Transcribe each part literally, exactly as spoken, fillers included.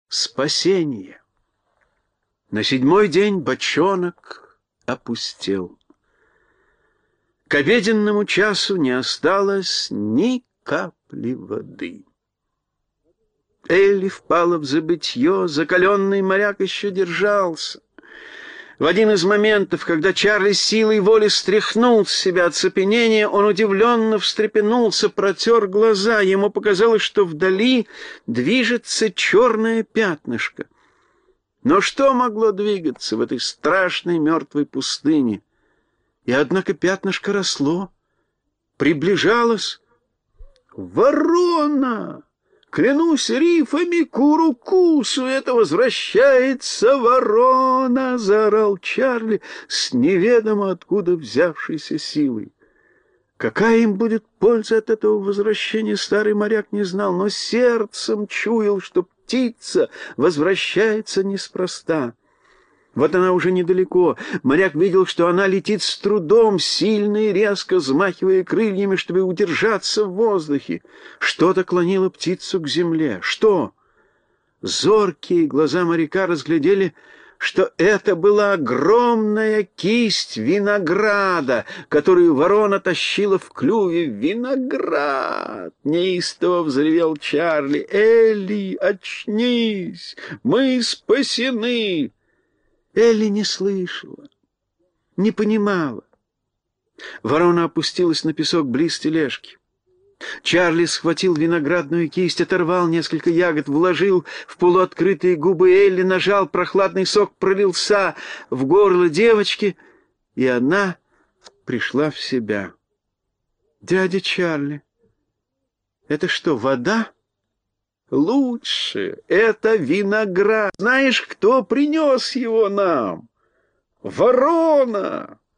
спасение. На седьмой день бочонок опустел. К обеденному часу не осталось ни капли воды. Элли впала в забытье, закаленный моряк еще держался. В один из моментов, когда Чарли силой воли стряхнул с себя оцепенение, он удивленно встрепенулся, протер глаза. Ему показалось, что вдали движется черное пятнышко. Но что могло двигаться в этой страшной мертвой пустыне? И однако пятнышко росло, приближалось. «Ворона! Клянусь рифами Курукусу, это возвращается ворона!» — заорал Чарли с неведомо откуда взявшейся силой. Какая им будет польза от этого возвращения, старый моряк не знал, но сердцем чуял, что птица возвращается неспроста. Вот она уже недалеко. Моряк видел, что она летит с трудом, сильно и резко взмахивая крыльями, чтобы удержаться в воздухе. Что-то клонило птицу к земле. Что? Зоркие глаза моряка разглядели, что это была огромная кисть винограда, которую ворона тащила в клюве. «Виноград!» — неистово взревел Чарли. «Элли, очнись! Мы спасены!» Элли не слышала, не понимала. Ворона опустилась на песок близ тележки. Чарли схватил виноградную кисть, оторвал несколько ягод, вложил в полуоткрытые губы Элли, нажал, прохладный сок пролился в горло девочки, и она пришла в себя. «Дядя Чарли, это что, вода?» «Лучше, это виноград. Знаешь, кто принес его нам? Ворона!»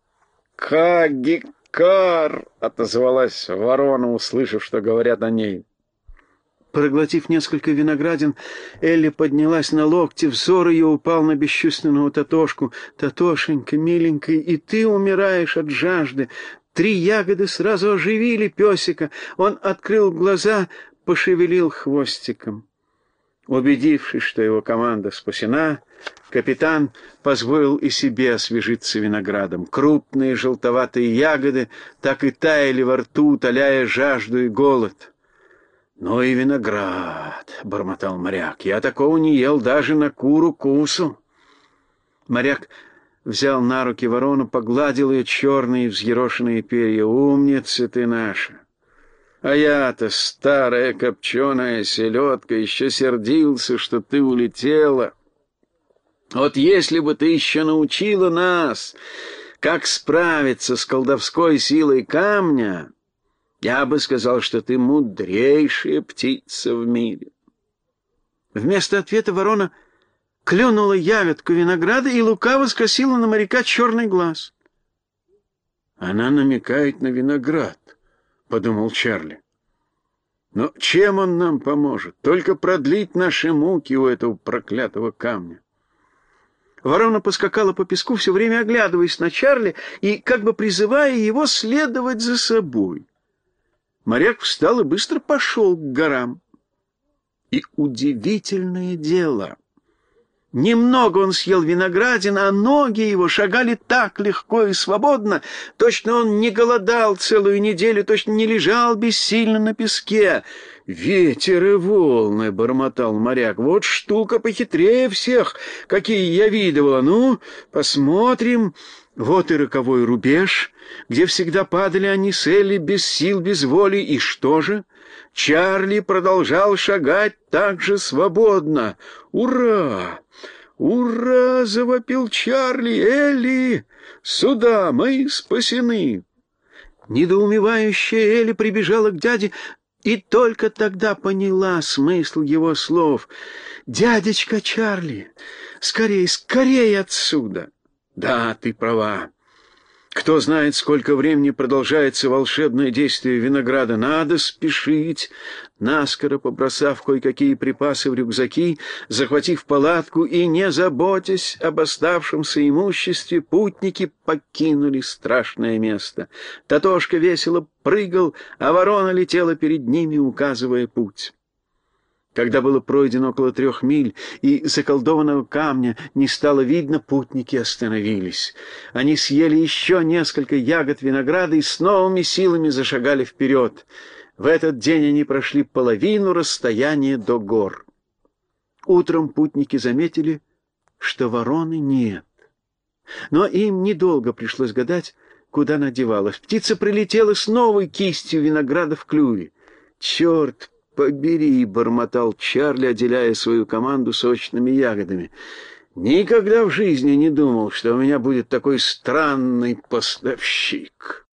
«Кагикар!» — отозвалась ворона, услышав, что говорят о ней. Проглотив несколько виноградин, Элли поднялась на локти, взор ее упал на бесчувственного Татошку. «Татошенька, миленький, и ты умираешь от жажды!» Три ягоды сразу оживили песика. Он открыл глаза, пошевелил хвостиком. Убедившись, что его команда спасена, капитан позволил и себе освежиться виноградом. Крупные желтоватые ягоды так и таяли во рту, утоляя жажду и голод. «Ну и виноград!» — бормотал моряк. «Я такого не ел даже на Курукусу!» Моряк взял на руки ворону, погладил ее черные взъерошенные перья. «Умница ты наша! А я-то, старая копченая селедка, еще сердился, что ты улетела. Вот если бы ты еще научила нас, как справиться с колдовской силой камня, я бы сказал, что ты мудрейшая птица в мире». Вместо ответа ворона клюнула ягодку винограда и лукаво скосила на моряка черный глаз. «Она намекает на виноград», — подумал Чарли. «Но чем он нам поможет? Только продлить наши муки у этого проклятого камня». Ворона поскакала по песку, все время оглядываясь на Чарли и как бы призывая его следовать за собой. Моряк встал и быстро пошел к горам. И удивительное дело! Немного он съел виноградин, а ноги его шагали так легко и свободно, точно он не голодал целую неделю, точно не лежал бессильно на песке. «Ветер и волны!» — бормотал моряк. «Вот штука похитрее всех, какие я видывала. Ну, посмотрим. Вот и роковой рубеж, где всегда падали они с Элли без сил, без воли. И что же? Чарли продолжал шагать так же свободно. Ура! Ура! — завопил Чарли. Элли, сюда, мы спасены!» Недоумевающая Элли прибежала к дяде и только тогда поняла смысл его слов. «Дядечка Чарли, скорей, скорей отсюда!» «Да, ты права. Кто знает, сколько времени продолжается волшебное действие винограда. Надо спешить». Наскоро побросав кое-какие припасы в рюкзаки, захватив палатку и не заботясь об оставшемся имуществе, путники покинули страшное место. Татошка весело прыгал, а ворона летела перед ними, указывая путь. Когда было пройдено около трех миль, и заколдованного камня не стало видно, путники остановились. Они съели еще несколько ягод винограда и с новыми силами зашагали вперед. В этот день они прошли половину расстояния до гор. Утром путники заметили, что вороны нет. Но им недолго пришлось гадать, куда она девалась. Птица прилетела с новой кистью винограда в клюве. «Черт побери!» — бормотал Чарли, отделяя свою команду сочными ягодами. «Никогда в жизни не думал, что у меня будет такой странный поставщик».